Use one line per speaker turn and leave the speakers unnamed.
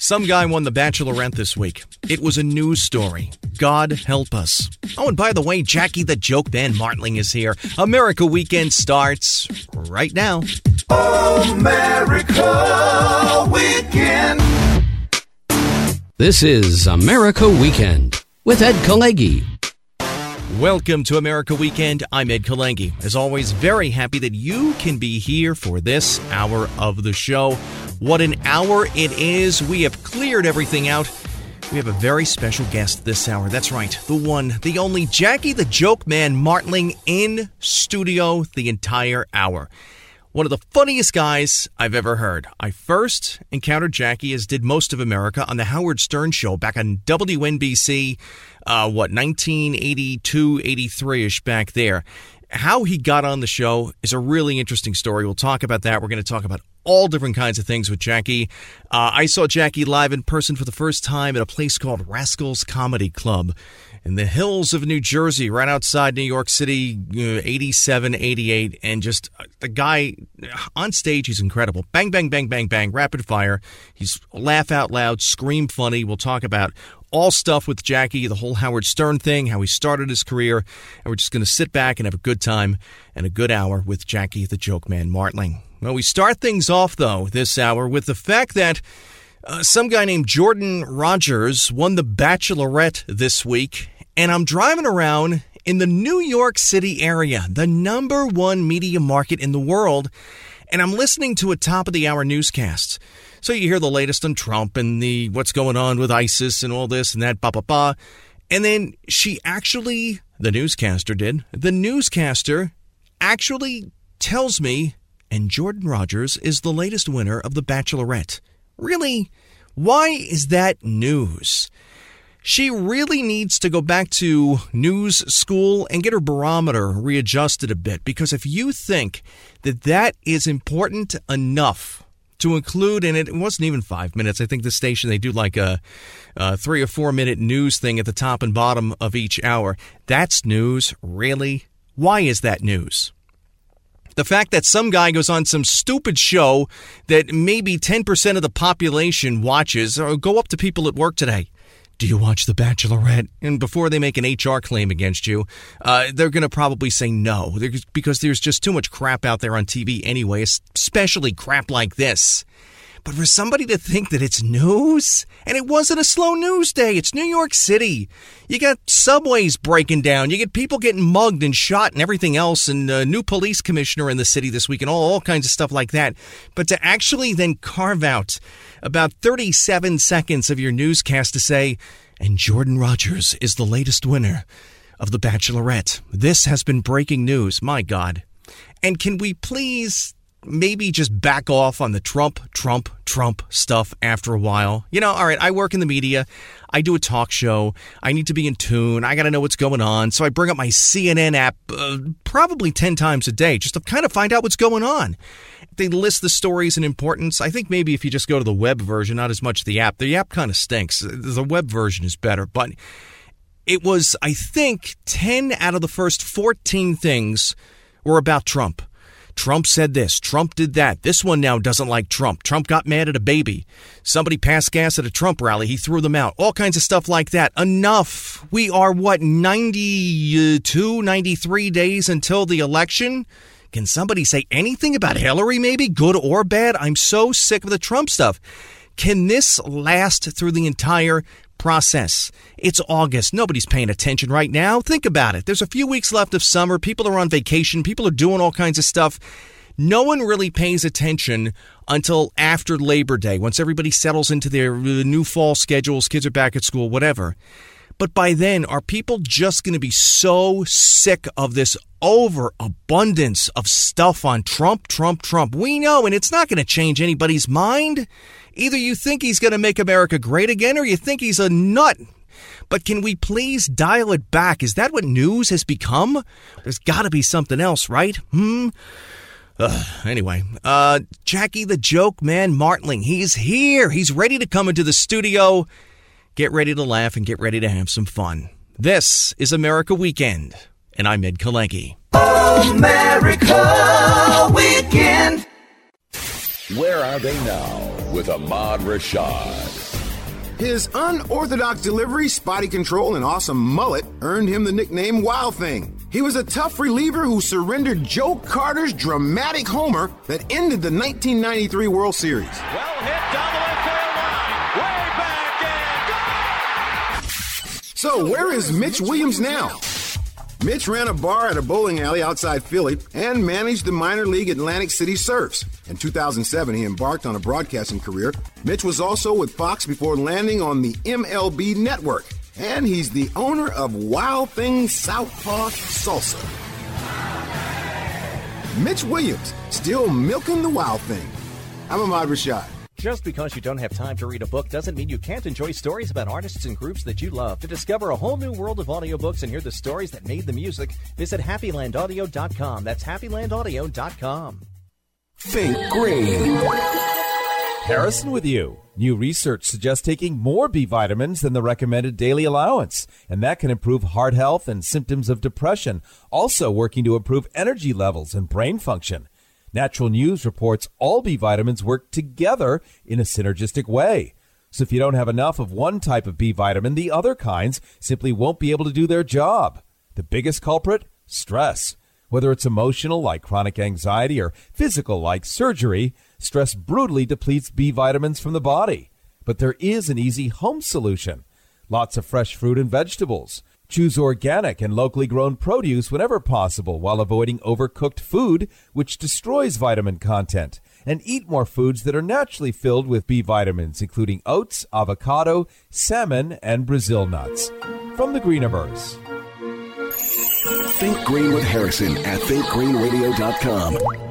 Some guy won The Bachelorette this week. It was a news story. God help us. Oh, and by the way, Jackie the Joke Man Martling is here. America Weekend starts right now.
America Weekend.
This is America Weekend with Ed Kalegi.
Welcome to America Weekend. I'm Ed Kalegi. As always, very happy that you can be here for this hour of the show. What an hour it is. We have cleared everything out. We have a very special guest this hour. That's right, the one, the only Jackie the Joke Man Martling in studio the entire hour. One of the funniest guys I've ever heard. I first encountered Jackie, as did most of America, on the Howard Stern Show back on WNBC, 1982, 83-ish back there. How he got on the show is a really interesting story. We'll talk about that. We're going to talk about all different kinds of things with Jackie. I saw Jackie live in person for the first time at a place called Rascals Comedy Club in the hills of New Jersey, right outside New York City, 87, 88. And just the guy on stage, he's incredible. Bang, bang, bang, bang, bang, rapid fire. He's laugh out loud, scream funny. We'll talk about all stuff with Jackie, the whole Howard Stern thing, how he started his career. And we're just going to sit back and have a good time and a good hour with Jackie the Joke Man Martling. Well, we start things off, though, this hour with the fact that some guy named Jordan Rogers won The Bachelorette this week, and I'm driving around in the New York City area, the number one media market in the world, and I'm listening to a top-of-the-hour newscast. So you hear the latest on Trump and the what's going on with ISIS and all this and that, blah. And then the newscaster actually tells me, and Jordan Rogers is the latest winner of The Bachelorette. Really? Why is that news? She really needs to go back to news school and get her barometer readjusted a bit, because if you think that that is important enough to include, and it wasn't even 5 minutes. I think the station, they do like a 3 or 4 minute news thing at the top and bottom of each hour. That's news, really? Why is that news? The fact that some guy goes on some stupid show that maybe 10% of the population watches, or go up to people at work today. Do you watch The Bachelorette? And before they make an HR claim against you, they're going to probably say no, because there's just too much crap out there on TV anyway, especially crap like this. But for somebody to think that it's news, and it wasn't a slow news day, it's New York City. You got subways breaking down, you get people getting mugged and shot and everything else, and a new police commissioner in the city this week, and all kinds of stuff like that. But to actually then carve out about 37 seconds of your newscast to say, and Jordan Rogers is the latest winner of The Bachelorette. This has been breaking news, my God. And can we please maybe just back off on the Trump stuff after a while? You know, all right, I work in the media. I do a talk show. I need to be in tune. I got to know what's going on. So I bring up my CNN app probably 10 times a day just to kind of find out what's going on. They list the stories and importance. I think maybe if you just go to the web version, not as much the app. The app kind of stinks. The web version is better. But it was, I think, 10 out of the first 14 things were about Trump. Trump said this. Trump did that. This one now doesn't like Trump. Trump got mad at a baby. Somebody passed gas at a Trump rally. He threw them out. All kinds of stuff like that. Enough. We are, 92, 93 days until the election? Can somebody say anything about Hillary, maybe, good or bad? I'm so sick of the Trump stuff. Can this last through the entire process? It's August. Nobody's paying attention right now. Think about it. There's a few weeks left of summer. People are on vacation. People are doing all kinds of stuff. No one really pays attention until after Labor Day, once everybody settles into their new fall schedules, kids are back at school, whatever. But by then, are people just going to be so sick of this overabundance of stuff on Trump? We know, and it's not going to change anybody's mind. Either you think he's going to make America great again, or you think he's a nut. But can we please dial it back? Is that what news has become? There's got to be something else, right? Anyway, Jackie the Joke Man Martling, he's here. He's ready to come into the studio. Get ready to laugh and get ready to have some fun. This is America Weekend, and I'm Ed Kalegi.
America Weekend.
Where are they now with Ahmad Rashad? His unorthodox delivery, spotty control, and awesome mullet earned him the nickname Wild Thing. He was a tough reliever who surrendered Joe Carter's dramatic homer that ended the 1993 World Series.
Well hit down the left field line. Way back and go!
So where is Mitch Williams now? Mitch ran a bar at a bowling alley outside Philly and managed the minor league Atlantic City Surfs. In 2007, he embarked on a broadcasting career. Mitch was also with Fox before landing on the MLB Network. And he's the owner of Wild Thing Southpaw Salsa. Mitch Williams, still milking the Wild Thing. I'm Ahmad Rashad.
Just because you don't have time to read a book doesn't mean you can't enjoy stories about artists and groups that you love. To discover a whole new world of audiobooks and hear the stories that made the music, visit HappyLandAudio.com. That's HappyLandAudio.com.
Think Green.
Harrison with you. New research suggests taking more B vitamins than the recommended daily allowance, and that can improve heart health and symptoms of depression, also working to improve energy levels and brain function. Natural News reports all B vitamins work together in a synergistic way. So if you don't have enough of one type of B vitamin, the other kinds simply won't be able to do their job. The biggest culprit? Stress. Whether it's emotional, like chronic anxiety, or physical, like surgery, stress brutally depletes B vitamins from the body. But there is an easy home solution. Lots of fresh fruit and vegetables. Choose organic and locally grown produce whenever possible while avoiding overcooked food, which destroys vitamin content. And eat more foods that are naturally filled with B vitamins, including oats, avocado, salmon, and Brazil nuts. From the Greeniverse.
Think Green with Harrison at thinkgreenradio.com.